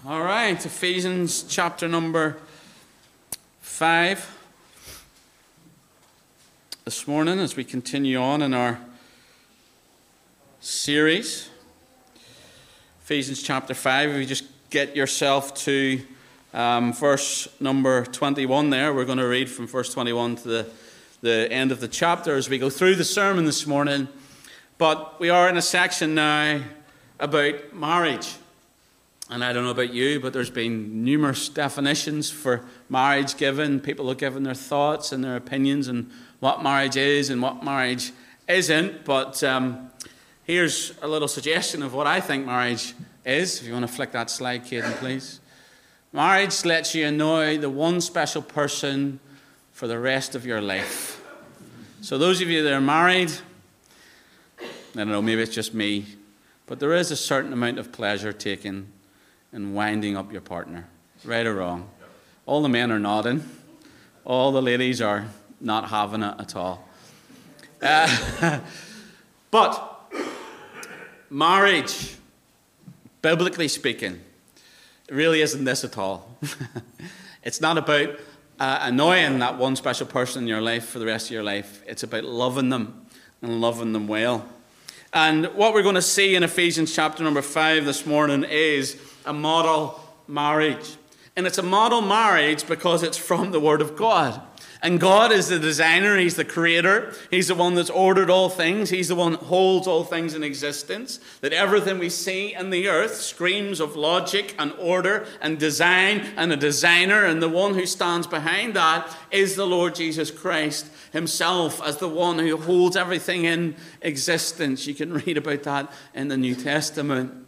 All right, Ephesians chapter number 5. This morning, as we continue on in our series, Ephesians chapter 5, if you just get yourself to verse number 21 there, we're going to read from verse 21 to the end of the chapter as we go through the sermon this morning. But we are in a section now about marriage. And I don't know about you, but there's been numerous definitions for marriage given. People have given their thoughts and their opinions on what marriage is and what marriage isn't. But here's a little suggestion of what I think marriage is. If you want to flick that slide, Caden, please. Marriage lets you annoy the one special person for the rest of your life. So those of you that are married, I don't know, maybe it's just me, but there is a certain amount of pleasure taken in winding up your partner, right or wrong. All the men are nodding. All the ladies are not having it at all. But marriage, biblically speaking, really isn't this at all. It's not about annoying that one special person in your life for the rest of your life. It's about loving them and loving them well. And what we're going to see in Ephesians chapter number 5 this morning is a model marriage. And it's a model marriage because it's from the Word of God. And God is the designer, He's the creator, He's the one that's ordered all things, He's the one that holds all things in existence, that everything we see in the earth screams of logic and order and design and a designer, and the one who stands behind that is the Lord Jesus Christ Himself as the one who holds everything in existence. You can read about that in the New Testament.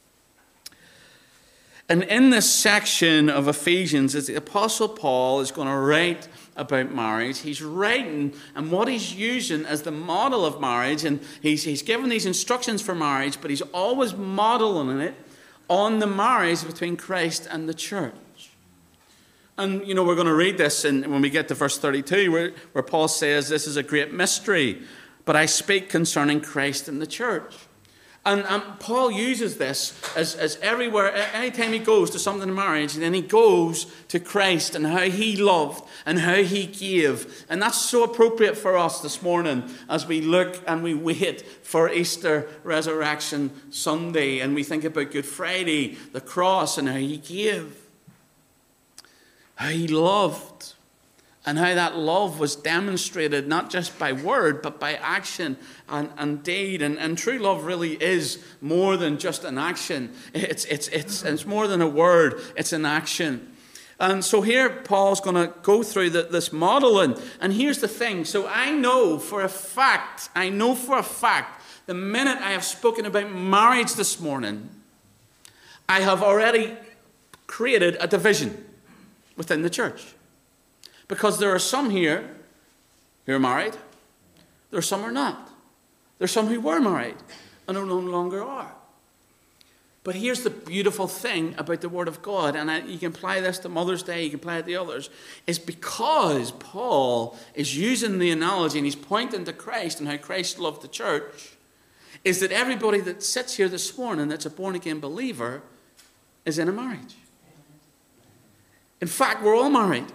And in this section of Ephesians, as the Apostle Paul is going to write about marriage, he's writing, and what he's using as the model of marriage, and he's given these instructions for marriage, but he's always modeling it on the marriage between Christ and the church. And, you know, we're going to read this when we get to verse 32, where Paul says, "This is a great mystery, but I speak concerning Christ and the church." And Paul uses this as everywhere, anytime he goes to something in marriage, and then he goes to Christ and how He loved and how He gave. And that's so appropriate for us this morning as we look and we wait for Easter Resurrection Sunday and we think about Good Friday, the cross, and how He gave, how He loved, and how that love was demonstrated not just by word, but by action and deed. And true love really is more than just an action. It's more than a word. It's an action. And so here Paul's going to go through this model. And here's the thing. So I know for a fact, the minute I have spoken about marriage this morning, I have already created a division within the church. Because there are some here who are married. There are some who are not. There are some who were married and who no longer are. But here's the beautiful thing about the Word of God, and you can apply this to Mother's Day, you can apply it to others, is because Paul is using the analogy and he's pointing to Christ and how Christ loved the church, is that everybody that sits here this morning that's a born-again believer is in a marriage. In fact, we're all married.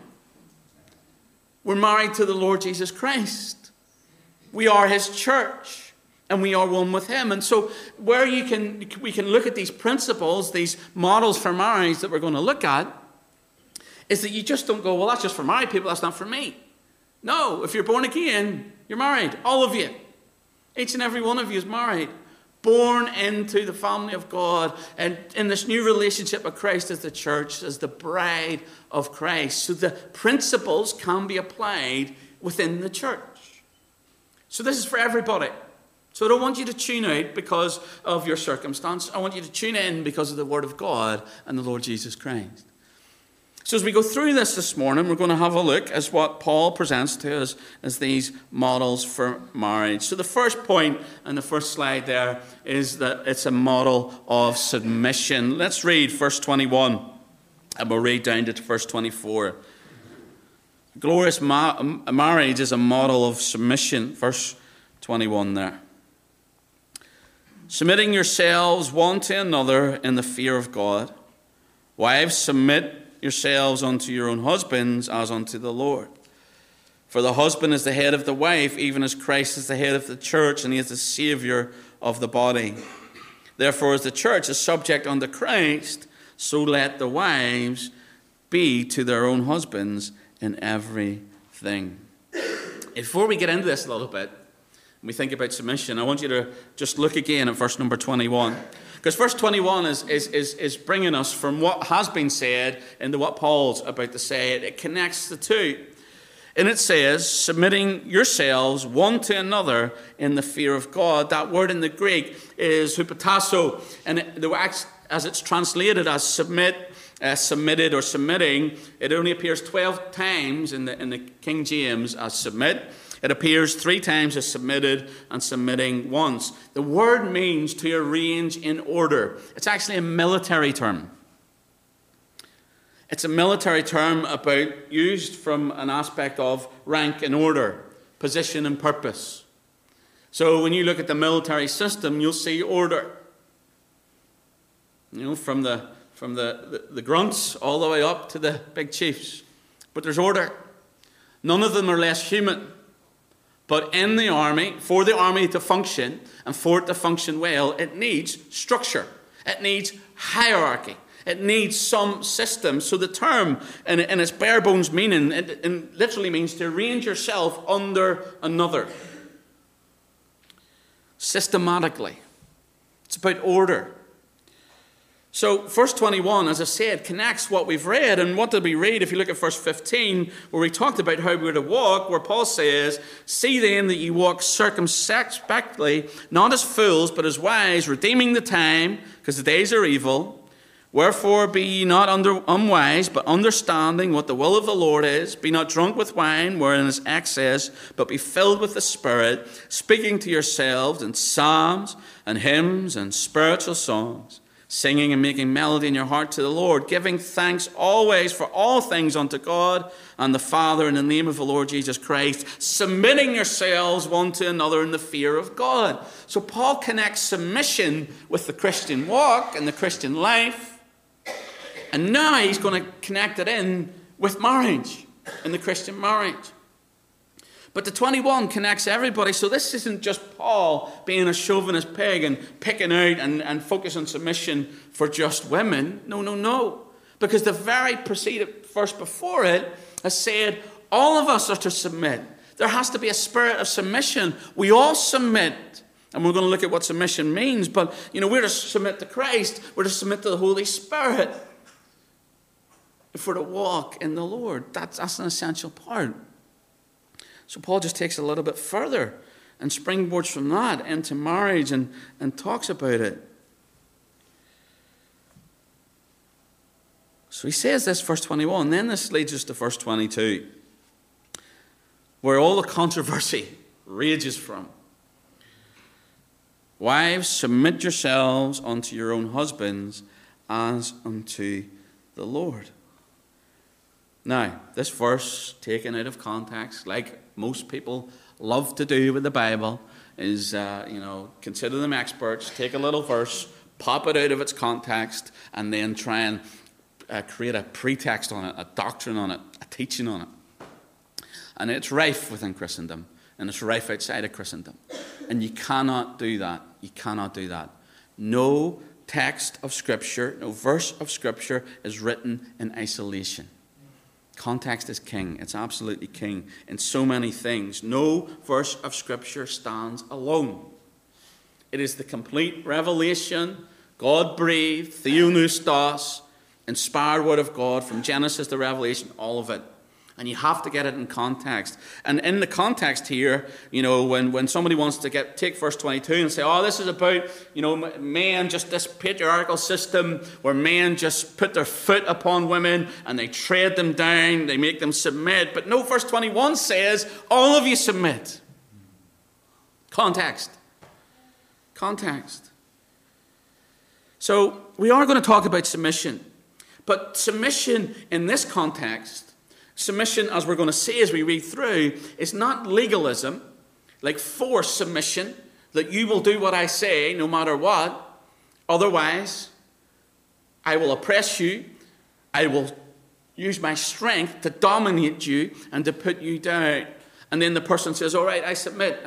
We're married to the Lord Jesus Christ. We are His church, and we are one with Him. And so where we can look at these principles, these models for marriage that we're going to look at, is that you just don't go, well, that's just for married people, that's not for me. No, if you're born again, you're married. All of you. Each and every one of you is married. Born into the family of God and in this new relationship with Christ as the church, as the bride of Christ. So the principles can be applied within the church. So this is for everybody. So I don't want you to tune out because of your circumstance. I want you to tune in because of the Word of God and the Lord Jesus Christ. So as we go through this morning, we're going to have a look at what Paul presents to us as these models for marriage. So the first point on the first slide there is that it's a model of submission. Let's read verse 21, and we'll read down to verse 24. Glorious marriage is a model of submission. Verse 21 there. Submitting yourselves one to another in the fear of God. Wives, submit yourselves unto your own husbands as unto the Lord. For the husband is the head of the wife, even as Christ is the head of the church, and he is the Savior of the body. Therefore, as the church is subject unto Christ, so let the wives be to their own husbands in everything. Before we get into this a little bit, and we think about submission, I want you to just look again at verse number 21. Because verse 21 is bringing us from what has been said into what Paul's about to say. It connects the two. And it says, submitting yourselves one to another in the fear of God. That word in the Greek is hupotasso. And as it's translated as submit, submitted, or submitting, it only appears 12 times in the King James as submit. It appears 3 times as submitted and submitting once. The word means to arrange in order. It's actually a military term. It's a military term used from an aspect of rank and order, position and purpose. So when you look at the military system, you'll see order. From the grunts all the way up to the big chiefs. But there's order. None of them are less human. But in the army, for the army to function, and for it to function well, it needs structure. It needs hierarchy. It needs some system. So the term, in its bare bones meaning, it literally means to arrange yourself under another. Systematically. It's about order. So verse 21, as I said, connects what we've read. And what did we read? If you look at verse 15, where we talked about how we're to walk, where Paul says, see then that you walk circumspectly, not as fools, but as wise, redeeming the time, because the days are evil. Wherefore be ye not unwise, but understanding what the will of the Lord is. Be not drunk with wine, wherein is excess, but be filled with the Spirit, speaking to yourselves in psalms and hymns and spiritual songs, singing and making melody in your heart to the Lord, giving thanks always for all things unto God and the Father in the name of the Lord Jesus Christ, submitting yourselves one to another in the fear of God. So Paul connects submission with the Christian walk and the Christian life. And now he's going to connect it in with marriage, in the Christian marriage. But the 21 connects everybody. So this isn't just Paul being a chauvinist pig and picking out and focus on submission for just women. No. Because the very preceded verse before it has said all of us are to submit. There has to be a spirit of submission. We all submit. And we're going to look at what submission means. But, we're to submit to Christ. We're to submit to the Holy Spirit. If we're to walk in the Lord, that's an essential part. So Paul just takes it a little bit further and springboards from that into marriage and talks about it. So he says this, verse 21. Then this leads us to verse 22, where all the controversy rages from. Wives, submit yourselves unto your own husbands as unto the Lord. Now, this verse, taken out of context, like most people love to do with the Bible, is, consider them experts, take a little verse, pop it out of its context, and then try and create a pretext on it, a doctrine on it, a teaching on it. And it's rife within Christendom, and it's rife outside of Christendom. And you cannot do that. You cannot do that. No text of Scripture, no verse of Scripture is written in isolation. Context is king. It's absolutely king in so many things. No verse of Scripture stands alone. It is the complete revelation, God-breathed, theopneustos, inspired word of God from Genesis to Revelation, all of it. And you have to get it in context. And in the context here, when somebody wants to take verse 22 and say, this is about, men, just this patriarchal system where men just put their foot upon women and they tread them down, they make them submit. But no, verse 21 says, all of you submit. Context. So we are going to talk about submission. But submission in this context, submission, as we're going to see as we read through, is not legalism, like forced submission, that you will do what I say no matter what. Otherwise, I will oppress you I will use my strength to dominate you and to put you down. And then the person says, all right, I submit.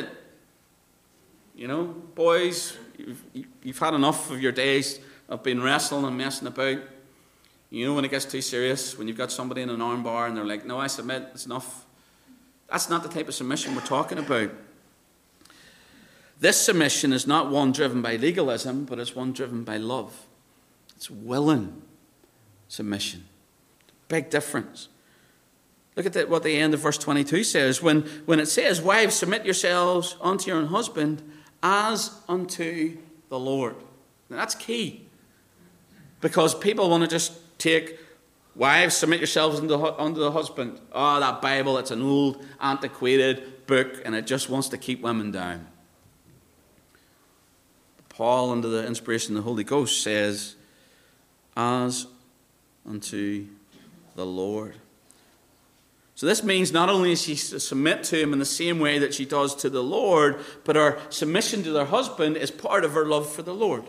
You know, boys, you've had enough of your days of being wrestling and messing about. You know when it gets too serious, when you've got somebody in an arm bar and they're like, no, I submit, it's enough. That's not the type of submission we're talking about. This submission is not one driven by legalism, but it's one driven by love. It's willing submission. Big difference. Look at what the end of verse 22 says. When it says, wives, submit yourselves unto your own husband as unto the Lord. Now that's key. Because people want to just take, wives, submit yourselves unto the husband. Oh, that Bible, it's an old, antiquated book, and it just wants to keep women down. Paul, under the inspiration of the Holy Ghost, says, as unto the Lord. So this means not only is she to submit to him in the same way that she does to the Lord, but her submission to their husband is part of her love for the Lord.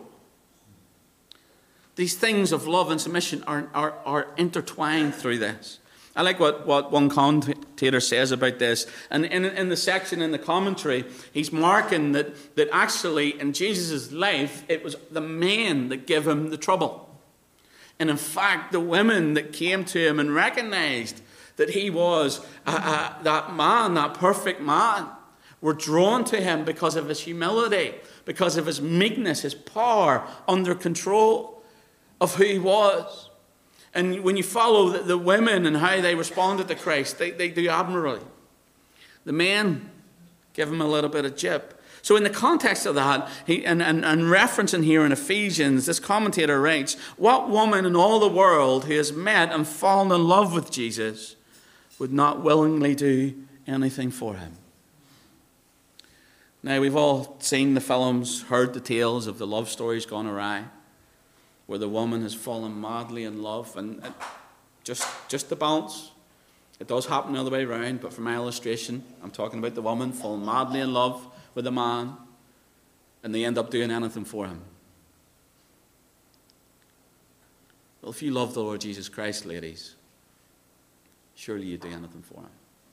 These things of love and submission are intertwined through this. I like what one commentator says about this. And in the section in the commentary, he's marking that actually in Jesus' life, it was the men that gave him the trouble. And in fact, the women that came to him and recognized that he was that man, that perfect man, were drawn to him because of his humility, because of his meekness, his power, under control of who he was. And when you follow the women and how they responded to Christ, they do admirably. The men give him a little bit of jip. So in the context of that, and referencing here in Ephesians, this commentator writes, what woman in all the world who has met and fallen in love with Jesus would not willingly do anything for him? Now, we've all seen the films, heard the tales of the love stories gone awry, where the woman has fallen madly in love, and just the balance. It does happen the other way around, but for my illustration, I'm talking about the woman falling madly in love with a man, and they end up doing anything for him. Well, if you love the Lord Jesus Christ, ladies, surely you'd do anything for him.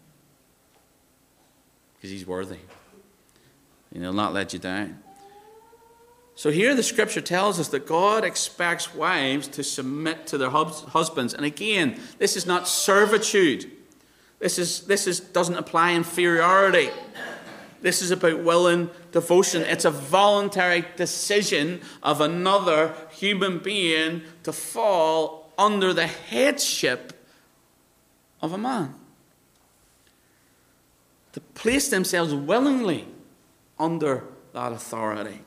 Because he's worthy. And he'll not let you down. So here the scripture tells us that God expects wives to submit to their husbands. And again, this is not servitude. This doesn't apply inferiority. This is about willing devotion. It's a voluntary decision of another human being to fall under the headship of a man. To place themselves willingly under that authority.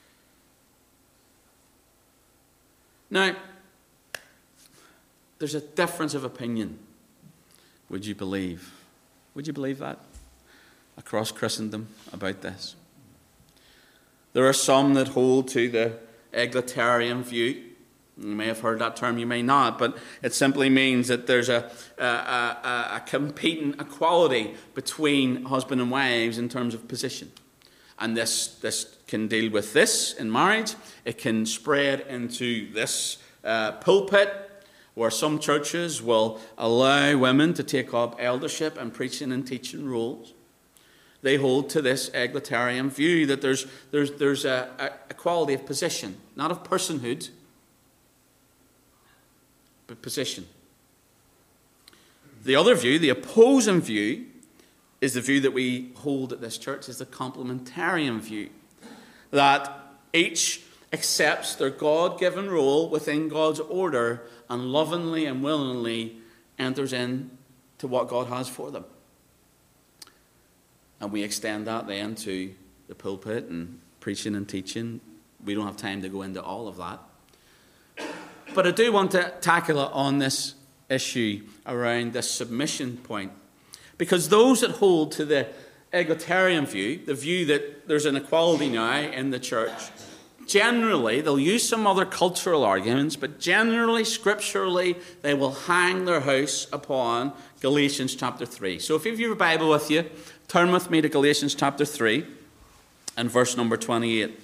Now, there's a difference of opinion. Would you believe? Would you believe that? Across Christendom about this. There are some that hold to the egalitarian view. You may have heard that term, you may not, but it simply means that there's a competing equality between husband and wives in terms of position. And this can deal with this in marriage. It can spread into this pulpit, where some churches will allow women to take up eldership and preaching and teaching roles. They hold to this egalitarian view that there's a equality of position, not of personhood, but position. The other view, the opposing view, is the view that we hold at this church, is the complementarian view. That each accepts their God-given role within God's order and lovingly and willingly enters into what God has for them. And we extend that then to the pulpit and preaching and teaching. We don't have time to go into all of that. But I do want to tackle it on this issue around this submission point. Because those that hold to the egalitarian view, the view that there's an equality now in the church, generally, they'll use some other cultural arguments, but generally, scripturally, they will hang their house upon Galatians chapter 3. So if you have your Bible with you, turn with me to Galatians chapter 3 and verse number 28.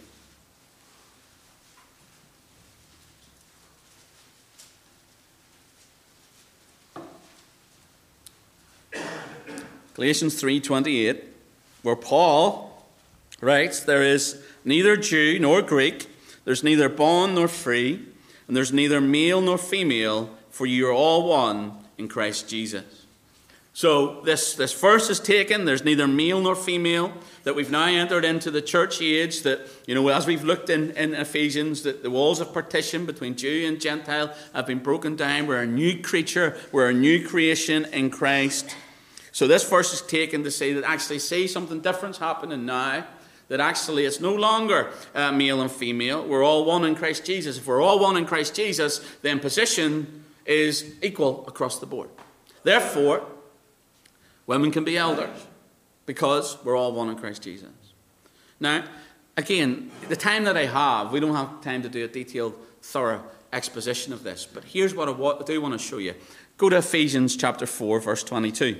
Galatians 3:28, where Paul writes, there is neither Jew nor Greek, there's neither bond nor free, and there's neither male nor female, for you are all one in Christ Jesus. So this verse is taken, there's neither male nor female, that we've now entered into the church age, that, as we've looked in Ephesians, that the walls of partition between Jew and Gentile have been broken down. We're a new creature, we're a new creation in Christ. So this verse is taken to say that actually see something different's happening now, that actually it's no longer male and female, we're all one in Christ Jesus. If we're all one in Christ Jesus, then position is equal across the board. Therefore, women can be elders because we're all one in Christ Jesus. Now, again, the time that I have, we don't have time to do a detailed, thorough exposition of this, but here's what I do want to show you. Go to Ephesians chapter 4, verse 22.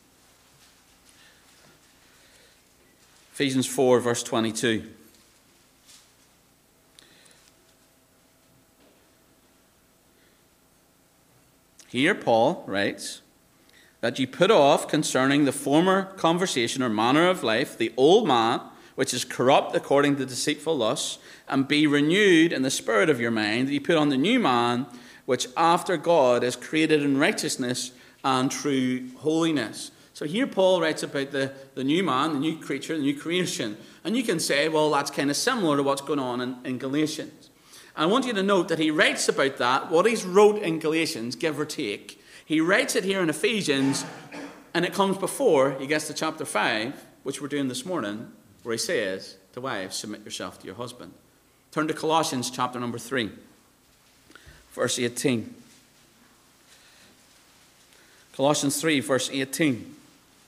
Ephesians 4, verse 22. Here Paul writes, that you put off concerning the former conversation or manner of life, the old man, which is corrupt according to deceitful lusts, and be renewed in the spirit of your mind, that you put on the new man, which after God is created in righteousness and true holiness. So here Paul writes about the new man, the new creature, the new creation. And you can say, well, that's kind of similar to what's going on in Galatians. I want you to note that he writes about that, what he's wrote in Galatians, give or take. He writes it here in Ephesians, and it comes before he gets to chapter 5, which we're doing this morning, where he says to wives, submit yourself to your husband. Turn to Colossians chapter number 3, verse 18. Colossians 3, verse 18.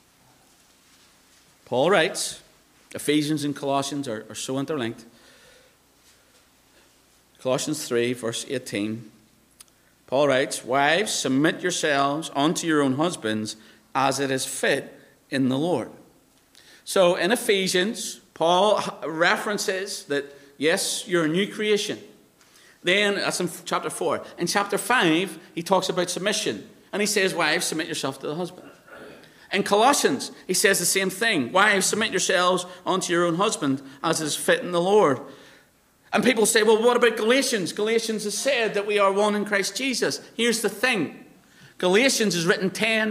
Paul writes, Ephesians and Colossians are so interlinked. Colossians 3, verse 18. Paul writes, wives, submit yourselves unto your own husbands as it is fit in the Lord. So in Ephesians, Paul references that, yes, you're a new creation. Then, that's in chapter 4. In chapter 5, he talks about submission. And he says, wives, submit yourself to the husband. In Colossians, he says the same thing. Wives, submit yourselves unto your own husband as it is fit in the Lord. And people say, well, what about Galatians? Galatians has said that we are one in Christ Jesus. Here's the thing. Galatians is written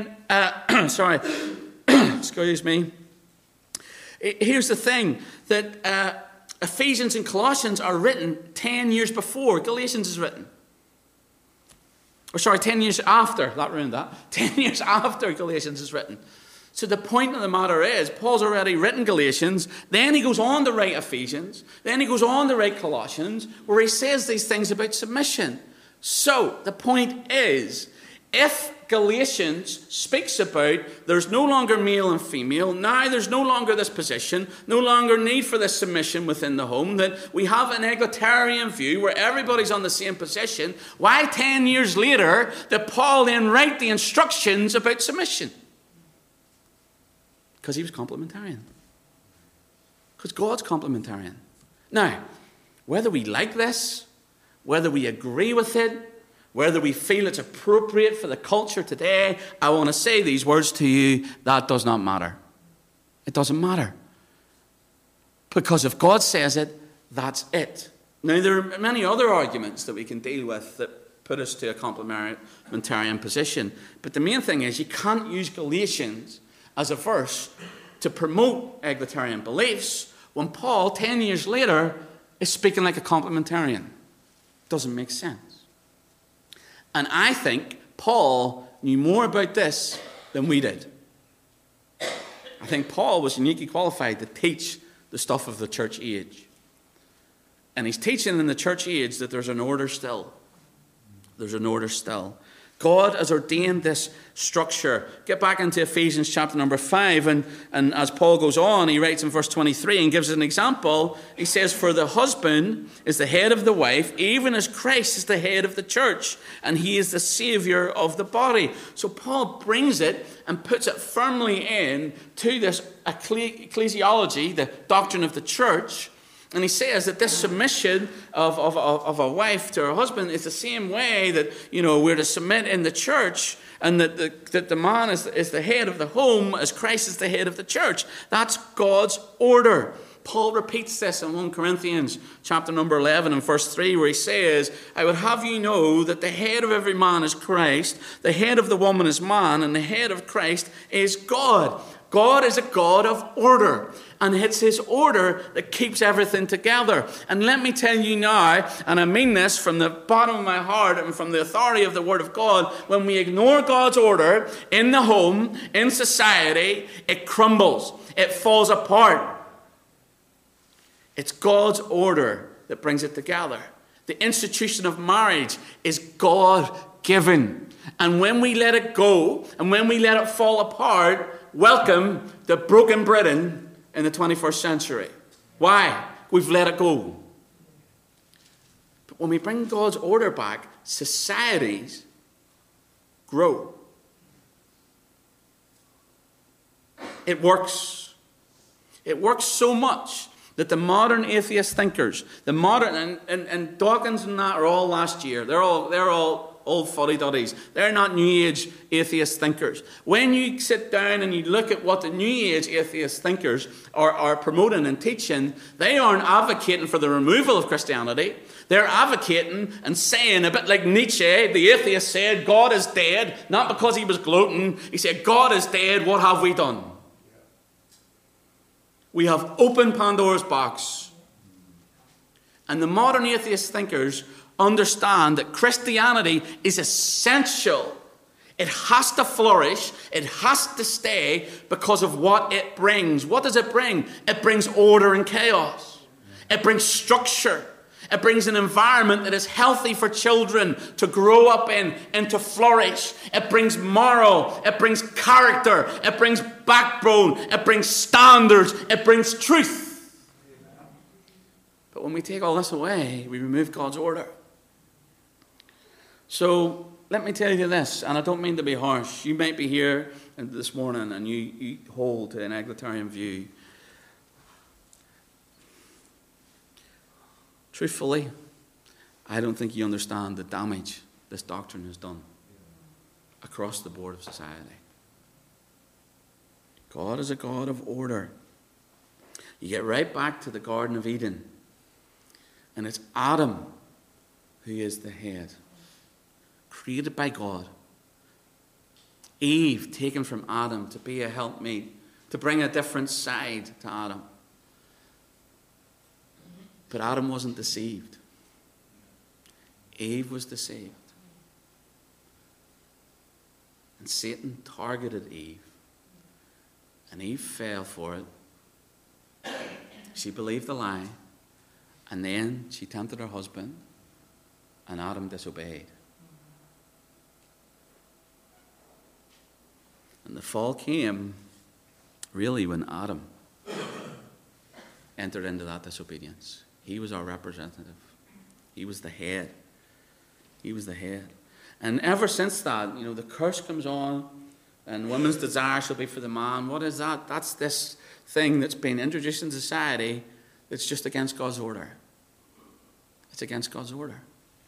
excuse me. Here's the thing, that Ephesians and Colossians are written 10 years before Galatians is written. 10 years after, 10 years after Galatians is written. So the point of the matter is, Paul's already written Galatians, then he goes on to write Ephesians, then he goes on to write Colossians, where he says these things about submission. So the point is, if Galatians speaks about there's no longer male and female, now there's no longer this position, no longer need for this submission within the home, that we have an egalitarian view where everybody's on the same position, why 10 years later did Paul then write the instructions about submission? Because he was complementarian. Because God's complementarian. Now, whether we like this, whether we agree with it, whether we feel it's appropriate for the culture today, I want to say these words to you, that does not matter. It doesn't matter. Because if God says it, that's it. Now, there are many other arguments that we can deal with that put us to a complementarian position. But the main thing is, you can't use Galatians as a verse to promote egalitarian beliefs when Paul, 10 years later, is speaking like a complementarian. Doesn't make sense. And I think Paul knew more about this than we did. I think Paul was uniquely qualified to teach the stuff of the church age. And he's teaching in the church age that there's an order still. There's an order still. God has ordained this structure. Get back into Ephesians chapter number 5, and as Paul goes on, he writes in verse 23 and gives an example. He says, for the husband is the head of the wife, even as Christ is the head of the church, and he is the Savior of the body. So Paul brings it and puts it firmly in to this ecclesiology, the doctrine of the church, And he says that this submission of a wife to her husband is the same way that, we're to submit in the church, and that the man is the head of the home as Christ is the head of the church. That's God's order. Paul repeats this in 1 Corinthians chapter number 11 and verse 3, where he says, I would have you know that the head of every man is Christ, the head of the woman is man, and the head of Christ is God. God is a God of order, and it's his order that keeps everything together. And let me tell you now, and I mean this from the bottom of my heart and from the authority of the Word of God, when we ignore God's order in the home, in society, it crumbles. It falls apart. It's God's order that brings it together. The institution of marriage is God-given. And when we let it go, and when we let it fall apart, welcome to broken Britain in the 21st century. Why? We've let it go. But when we bring God's order back, societies grow. It works. It works so much that the modern atheist thinkers, and Dawkins and that are all last year. They're all old fuddy-duddies. They're not New Age atheist thinkers. When you sit down and you look at what the New Age atheist thinkers are promoting and teaching, they aren't advocating for the removal of Christianity. They're advocating and saying, a bit like Nietzsche, the atheist said, God is dead, not because he was gloating. He said, God is dead, what have we done? We have opened Pandora's box. And the modern atheist thinkers understand that Christianity is essential. It has to flourish. It has to stay because of what it brings. What does it bring? It brings order and chaos. It brings structure. It brings an environment that is healthy for children to grow up in and to flourish. It brings moral. It brings character. It brings backbone. It brings standards. It brings truth. But when we take all this away, we remove God's order. So let me tell you this, and I don't mean to be harsh. You might be here this morning and you hold to an egalitarian view. Truthfully, I don't think you understand the damage this doctrine has done across the board of society. God is a God of order. You get right back to the Garden of Eden, and it's Adam who is the head, created by God. Eve taken from Adam to be a helpmeet, to bring a different side to Adam. But Adam wasn't deceived. Eve was deceived. And Satan targeted Eve. And Eve fell for it. She believed the lie. And then she tempted her husband. And Adam disobeyed. And the fall came really when Adam entered into that disobedience. He was our representative. He was the head. He was the head. And ever since that, the curse comes on, and woman's desire shall be for the man. What is that? That's this thing that's been introduced in society that's just against God's order. It's against God's order.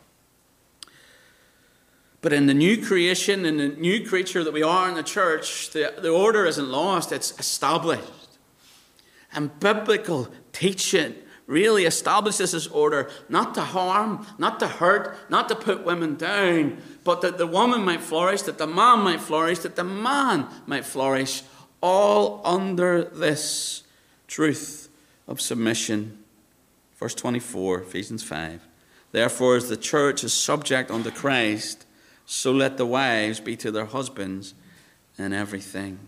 But in the new creation, in the new creature that we are in the church, the order isn't lost, it's established. And biblical teaching really establishes this order, not to harm, not to hurt, not to put women down, but that the woman might flourish, that the man might flourish, that the man might flourish, all under this truth of submission. Verse 24, Ephesians 5. Therefore, as the church is subject unto Christ, so let the wives be to their husbands in everything.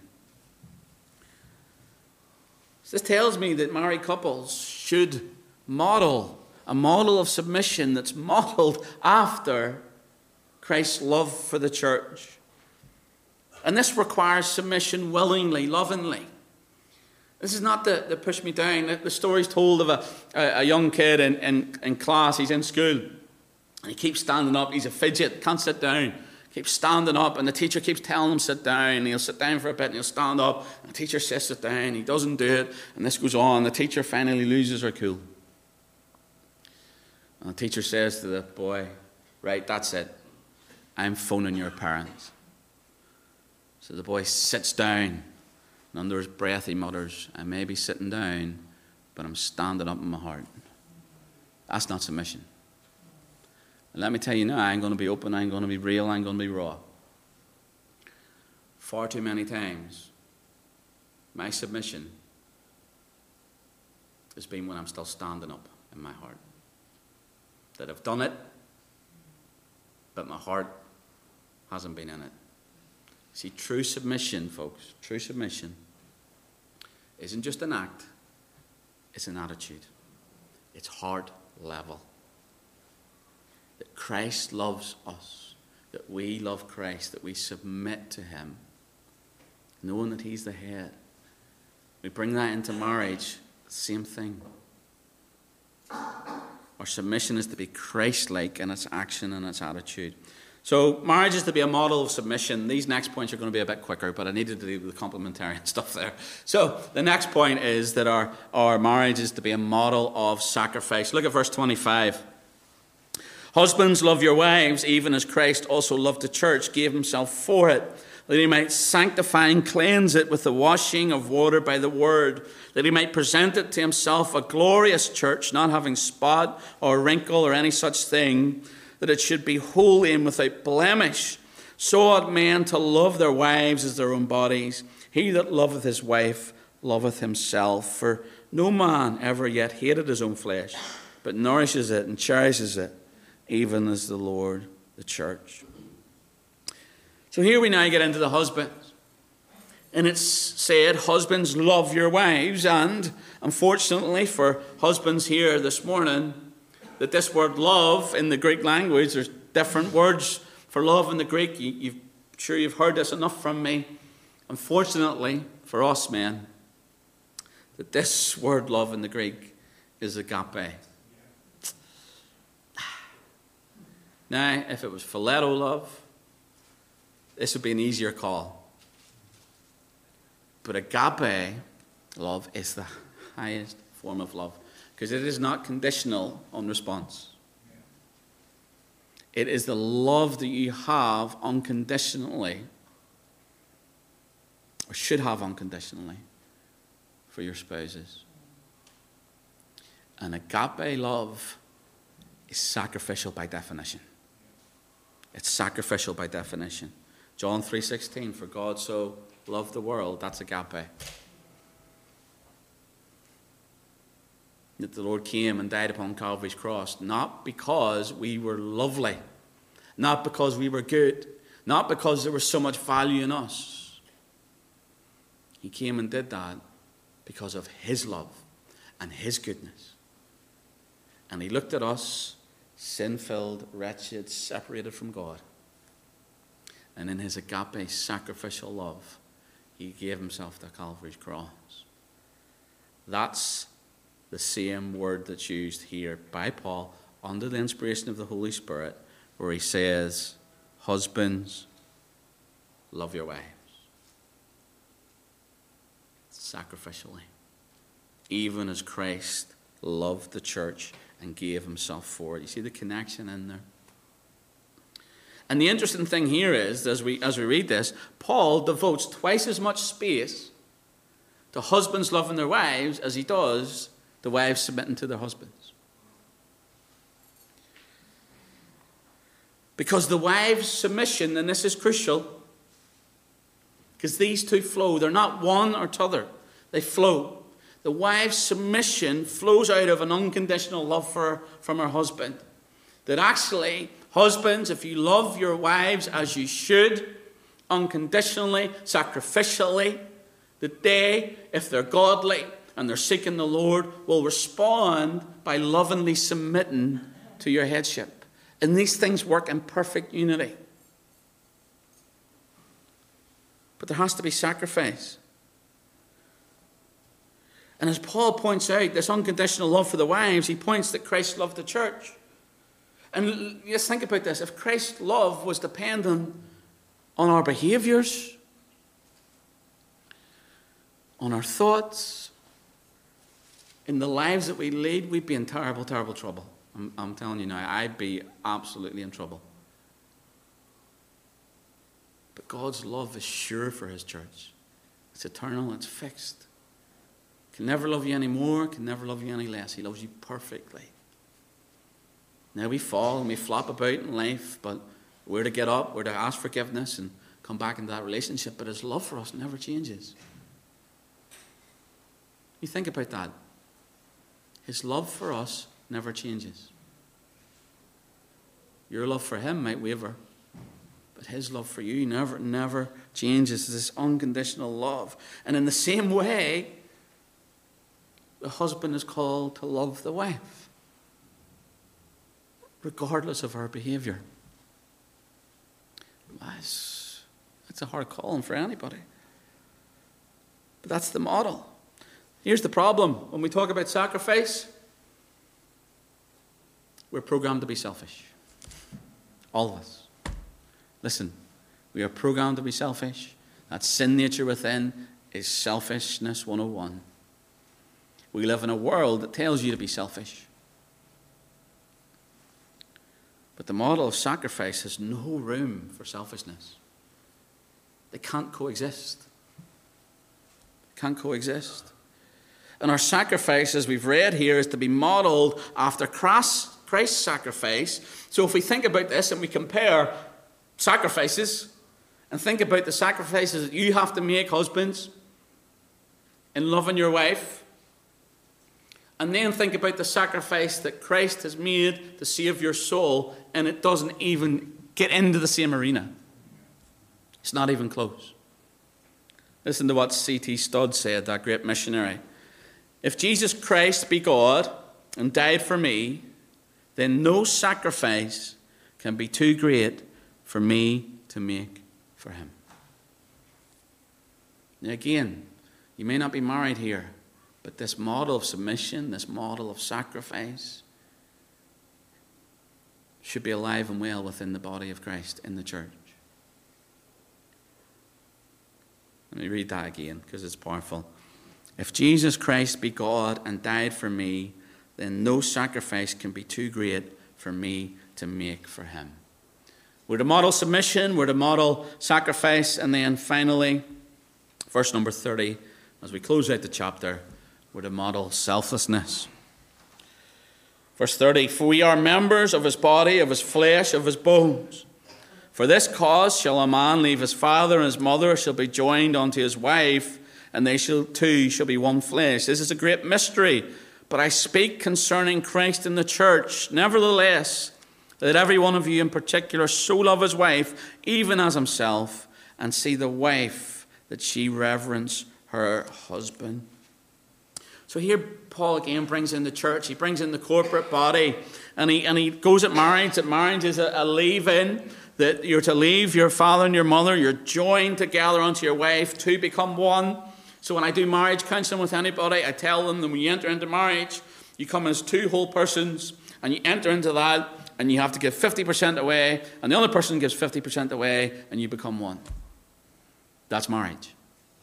This tells me that married couples should model a model of submission that's modeled after Christ's love for the church. And this requires submission willingly, lovingly. This is not to push me down. The story's told of a young kid in class. He's in school. And he keeps standing up. He's a fidget, can't sit down. Keeps standing up, and the teacher keeps telling him sit down, and he'll sit down for a bit, and he'll stand up, and the teacher says sit down, he doesn't do it, and this goes on. The teacher finally loses her cool. And the teacher says to the boy, right, that's it. I'm phoning your parents. So the boy sits down, and under his breath he mutters, I may be sitting down, but I'm standing up in my heart. That's not submission. And let me tell you now, I'm going to be open, I'm going to be real, I'm going to be raw. Far too many times, my submission has been when I'm still standing up in my heart. That I've done it, but my heart hasn't been in it. See, true submission, folks, true submission isn't just an act, it's an attitude. It's heart level. That Christ loves us, that we love Christ, that we submit to him, knowing that he's the head. We bring that into marriage, same thing. Our submission is to be Christ-like in its action and its attitude. So marriage is to be a model of submission. These next points are going to be a bit quicker, but I needed to do the complementarian stuff there. So the next point is that our marriage is to be a model of sacrifice. Look at verse 25. Husbands, love your wives, even as Christ also loved the church, gave himself for it, that he might sanctify and cleanse it with the washing of water by the word, that he might present it to himself a glorious church, not having spot or wrinkle or any such thing, that it should be holy and without blemish. So ought men to love their wives as their own bodies. He that loveth his wife loveth himself. For no man ever yet hated his own flesh, but nourishes it and cherishes it, even as the Lord the church. So here we now get into the husbands. And it's said, husbands, love your wives. And unfortunately for husbands here this morning, that this word love in the Greek language, there's different words for love in the Greek. Sure you've heard this enough from me. Unfortunately for us men, that this word love in the Greek is agape. Now, if it was phileto love, this would be an easier call. But agape love is the highest form of love, because it is not conditional on response. It is the love that you have unconditionally, or should have unconditionally, for your spouses. And agape love is sacrificial by definition. It's sacrificial by definition. John 3:16, for God so loved the world, that's agape. That the Lord came and died upon Calvary's cross, not because we were lovely, not because we were good, not because there was so much value in us. He came and did that because of his love and his goodness. And he looked at us, sin-filled, wretched, separated from God. And in his agape sacrificial love, he gave himself to Calvary's cross. That's the same word that's used here by Paul under the inspiration of the Holy Spirit, where he says, husbands, love your wives. Sacrificially. Even as Christ loved the church and gave himself for it. You see the connection in there? And the interesting thing here is, as we read this, Paul devotes twice as much space to husbands loving their wives as he does the wives submitting to their husbands. Because the wives' submission, and this is crucial, because these two flow. They're not one or t'other. They flow. The wife's submission flows out of an unconditional love from her husband. That actually, husbands, if you love your wives as you should, unconditionally, sacrificially, that they, if they're godly and they're seeking the Lord, will respond by lovingly submitting to your headship. And these things work in perfect unity. But there has to be sacrifice. And as Paul points out, this unconditional love for the wives, he points that Christ loved the church. And just think about this. If Christ's love was dependent on our behaviors, on our thoughts, in the lives that we lead, we'd be in terrible, terrible trouble. I'm telling you now, I'd be absolutely in trouble. But God's love is sure for his church. It's eternal, it's fixed. Can never love you any more, can never love you any less. He loves you perfectly. Now we fall and we flop about in life, but we're to get up, we're to ask forgiveness and come back into that relationship. But his love for us never changes. You think about that. His love for us never changes. Your love for him might waver, but his love for you never changes. This unconditional love. And in the same way, the husband is called to love the wife, regardless of her behavior. It's a hard calling for anybody. But that's the model. Here's the problem. When we talk about sacrifice, we're programmed to be selfish. All of us. Listen, we are programmed to be selfish. That sin nature within is selfishness 101. We live in a world that tells you to be selfish. But the model of sacrifice has no room for selfishness. They can't coexist. They can't coexist. And our sacrifice, as we've read here, is to be modeled after Christ's sacrifice. So if we think about this and we compare sacrifices and think about the sacrifices that you have to make, husbands, in loving your wife, and then think about the sacrifice that Christ has made to save your soul, and it doesn't even get into the same arena. It's not even close. Listen to what C.T. Studd said, that great missionary. If Jesus Christ be God and died for me, then no sacrifice can be too great for me to make for him. Now again, you may not be married here, but this model of submission, this model of sacrifice, should be alive and well within the body of Christ in the church. Let me read that again, because it's powerful. If Jesus Christ be God and died for me, then no sacrifice can be too great for me to make for him. We're to model submission, we're to model sacrifice, and then finally, verse number 30, as we close out the chapter, we're to model selflessness. Verse 30, for we are members of his body, of his flesh, of his bones. For this cause shall a man leave his father and his mother, shall be joined unto his wife, and they two shall be one flesh. This is a great mystery, but I speak concerning Christ and the church. Nevertheless, let every one of you in particular so love his wife, even as himself, and see the wife that she reverence her husband. So here Paul again brings in the church. He brings in the corporate body, and he goes at marriage. That marriage is a leave-in, that you're to leave your father and your mother. You're joined together unto your wife to become one. So when I do marriage counseling with anybody, I tell them that when you enter into marriage, you come as two whole persons, and you enter into that, and you have to give 50% away, and the other person gives 50% away, and you become one. That's marriage.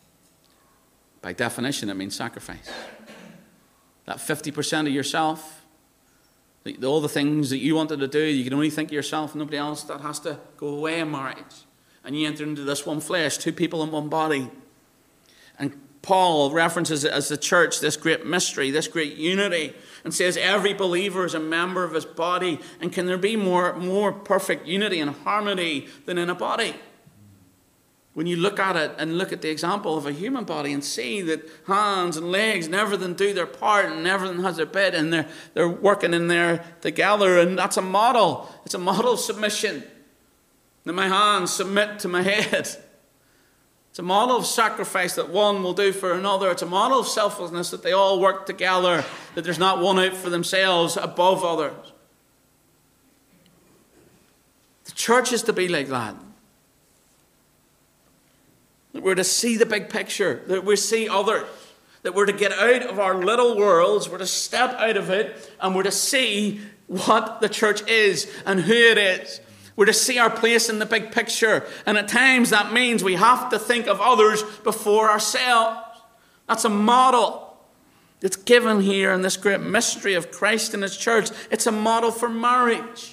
By definition, it means sacrifice. That 50% of yourself, all the things that you wanted to do, you can only think of yourself, nobody else, that has to go away in marriage. And you enter into this one flesh, two people in one body. And Paul references it as the church, this great mystery, this great unity, and says every believer is a member of his body. And can there be more perfect unity and harmony than in a body? When you look at it and look at the example of a human body and see that hands and legs and everything do their part and everything has their bit and they're working in there together, and that's a model. It's a model of submission. That my hands submit to my head. It's a model of sacrifice that one will do for another. It's a model of selflessness that they all work together, that there's not one out for themselves above others. The church is to be like that. That we're to see the big picture, that we see others, that we're to get out of our little worlds, we're to step out of it, and we're to see what the church is and who it is. We're to see our place in the big picture, and at times that means we have to think of others before ourselves. That's a model. It's given here in this great mystery of Christ and his church. It's a model for marriage.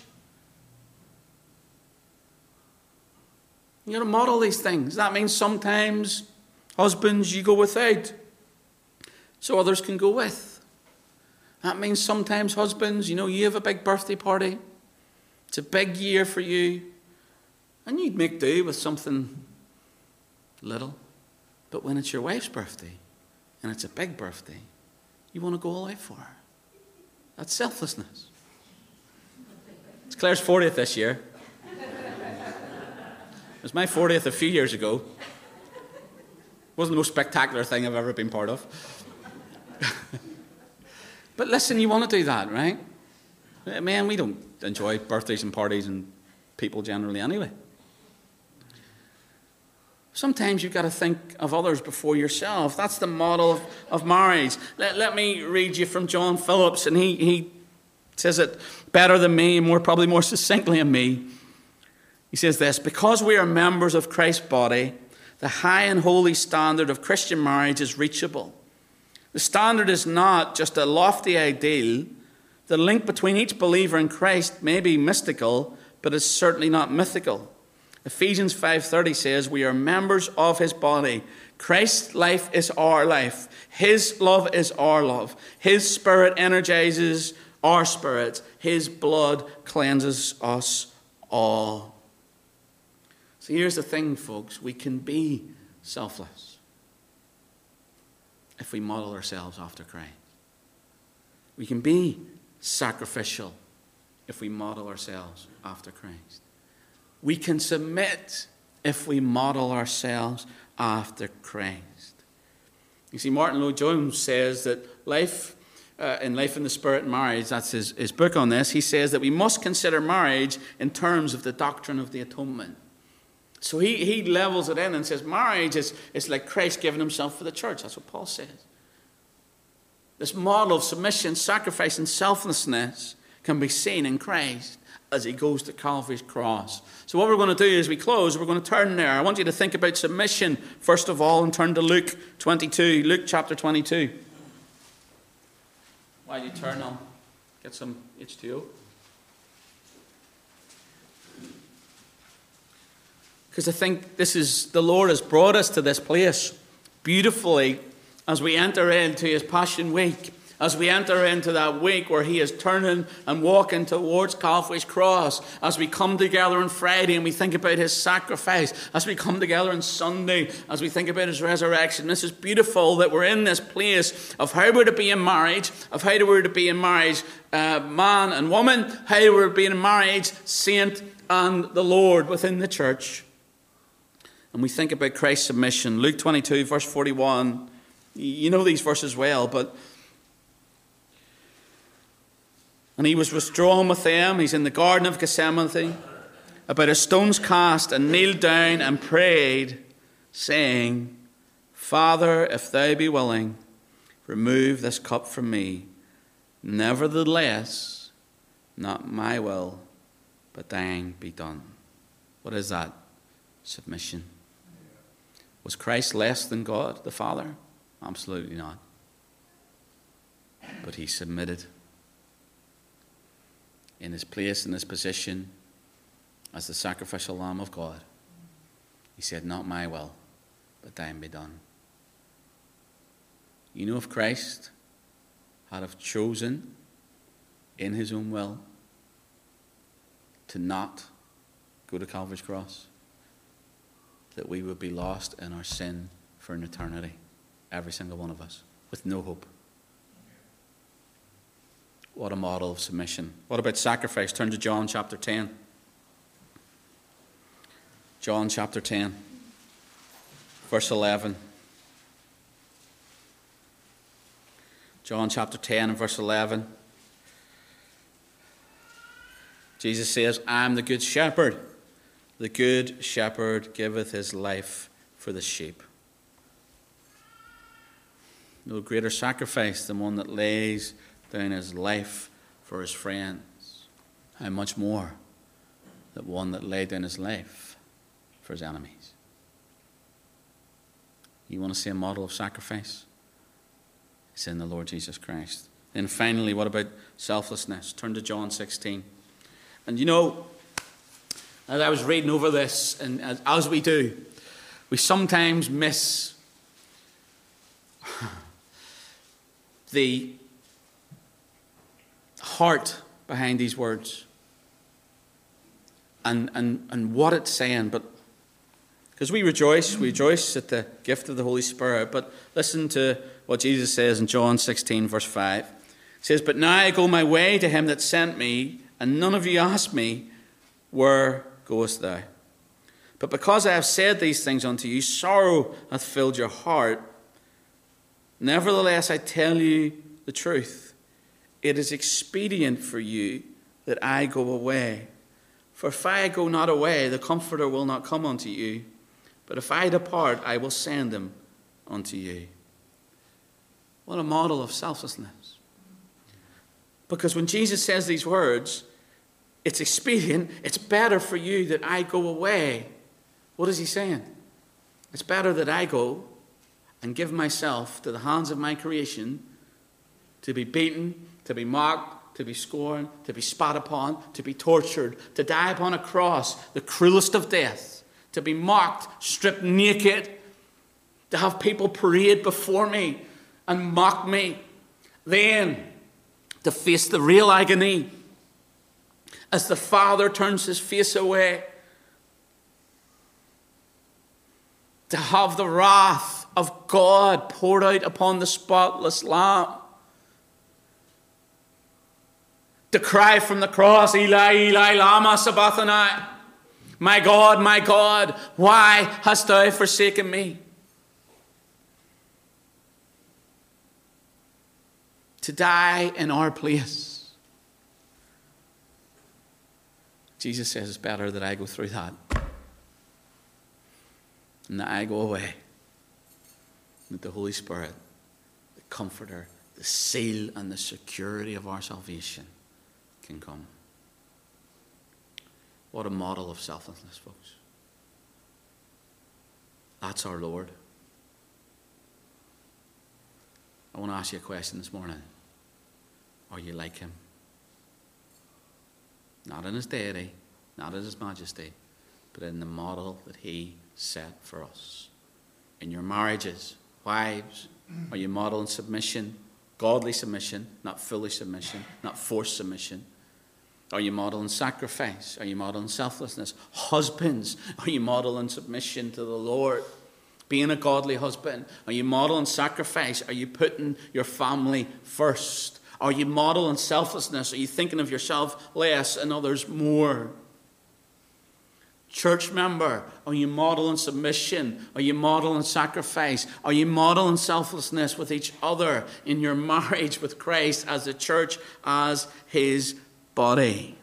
You got to model these things. That means sometimes, husbands, you go without, so others can go with. That means sometimes, husbands, you have a big birthday party. It's a big year for you. And you'd make do with something little. But when it's your wife's birthday, and it's a big birthday, you want to go all out for her. That's selflessness. It's Claire's 40th this year. It was my 40th a few years ago. It wasn't the most spectacular thing I've ever been part of. But listen, you want to do that, right? Man, we don't enjoy birthdays and parties and people generally anyway. Sometimes you've got to think of others before yourself. That's the model of marriage. Let me read you from John Phillips, and he says it better than me, probably more succinctly than me. He says this: because we are members of Christ's body, the high and holy standard of Christian marriage is reachable. The standard is not just a lofty ideal. The link between each believer and Christ may be mystical, but it's certainly not mythical. Ephesians 5:30 says, we are members of his body. Christ's life is our life. His love is our love. His spirit energizes our spirits. His blood cleanses us all. So here's the thing, folks. We can be selfless if we model ourselves after Christ. We can be sacrificial if we model ourselves after Christ. We can submit if we model ourselves after Christ. You see, Martin Lloyd-Jones says that Life in the Spirit and Marriage, that's his book on this, he says that we must consider marriage in terms of the doctrine of the atonement. So he levels it in and says marriage is like Christ giving himself for the church. That's what Paul says. This model of submission, sacrifice, and selflessness can be seen in Christ as he goes to Calvary's cross. So what we're going to do as we close, we're going to turn there. I want you to think about submission, first of all, and turn to Luke 22. Luke chapter 22. While you turn, I'll get some H2O. Because I think the Lord has brought us to this place beautifully as we enter into his Passion Week. As we enter into that week where he is turning and walking towards Calvary's cross, as we come together on Friday and we think about his sacrifice, as we come together on Sunday, as we think about his resurrection, this is beautiful that we're in this place of how we're to be in marriage, man and woman, how we're to be in marriage, saint and the Lord within the church. And we think about Christ's submission. Luke 22, verse 41. You know these verses well, but... And he was withdrawn with them. He's in the Garden of Gethsemane, about a stone's cast, and kneeled down and prayed, saying, Father, if thou be willing, remove this cup from me. Nevertheless, not my will, but thine be done. What is that? Submission. Was Christ less than God, the Father? Absolutely not. But he submitted. In his place, in his position as the sacrificial Lamb of God. He said, not my will, but thine be done. You know, if Christ had have chosen in his own will to not go to Calvary's cross, that we would be lost in our sin for an eternity, every single one of us, with no hope. What a model of submission. What about sacrifice? Turn to John chapter 10. John chapter 10, verse 11. John chapter 10 and verse 11. Jesus says, I am the good shepherd. The good shepherd giveth his life for the sheep. No greater sacrifice than one that lays down his life for his friends. How much more than one that laid down his life for his enemies. You want to see a model of sacrifice? is in the Lord Jesus Christ. Then finally, what about selflessness? Turn to John 16. And you know, as I was reading over this, and as we do, we sometimes miss the heart behind these words and what it's saying. But because we rejoice at the gift of the Holy Spirit. But listen to what Jesus says in John 16, verse 5. He says, "But now I go my way to him that sent me, and none of you ask me, where goest thou? But because I have said these things unto you, sorrow hath filled your heart. Nevertheless, I tell you the truth. It is expedient for you that I go away. For if I go not away, the Comforter will not come unto you. But if I depart, I will send him unto you." What a model of selflessness. Because when Jesus says these words, it's expedient, it's better for you that I go away. What is he saying? It's better that I go and give myself to the hands of my creation to be beaten, to be mocked, to be scorned, to be spat upon, to be tortured, to die upon a cross, the cruelest of death, to be mocked, stripped naked, to have people parade before me and mock me, then to face the real agony as the Father turns his face away, to have the wrath of God poured out upon the spotless Lamb, to cry from the cross, "Eli, Eli, lama sabachthani," my God, why hast thou forsaken me? To die in our place. Jesus says it's better that I go through that and that I go away, that the Holy Spirit, the Comforter, the seal and the security of our salvation can come. What a model of selflessness, folks. That's our Lord. I want to ask you a question this morning. Are you like him? Not in his deity, not in his majesty, but in the model that he set for us. In your marriages, wives, are you modeling submission, godly submission, not foolish submission, not forced submission? Are you modeling sacrifice? Are you modeling selflessness? Husbands, are you modeling submission to the Lord? Being a godly husband, are you modeling sacrifice? Are you putting your family first? Are you modeling selflessness? Are you thinking of yourself less and others more? Church member, are you modeling submission? Are you modeling sacrifice? Are you modeling selflessness with each other in your marriage with Christ as the church, as his body?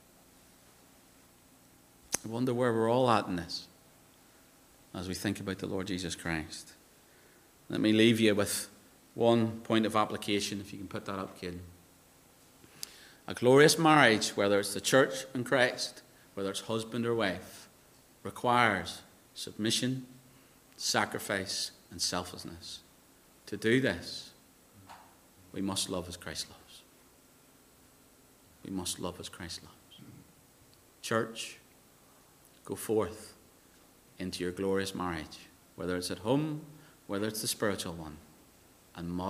I wonder where we're all at in this as we think about the Lord Jesus Christ. Let me leave you with one point of application, if you can put that up, kid. A glorious marriage, whether it's the church and Christ, whether it's husband or wife, requires submission, sacrifice, and selflessness. To do this, we must love as Christ loves. We must love as Christ loves. Church, go forth into your glorious marriage, whether it's at home, whether it's the spiritual one, and model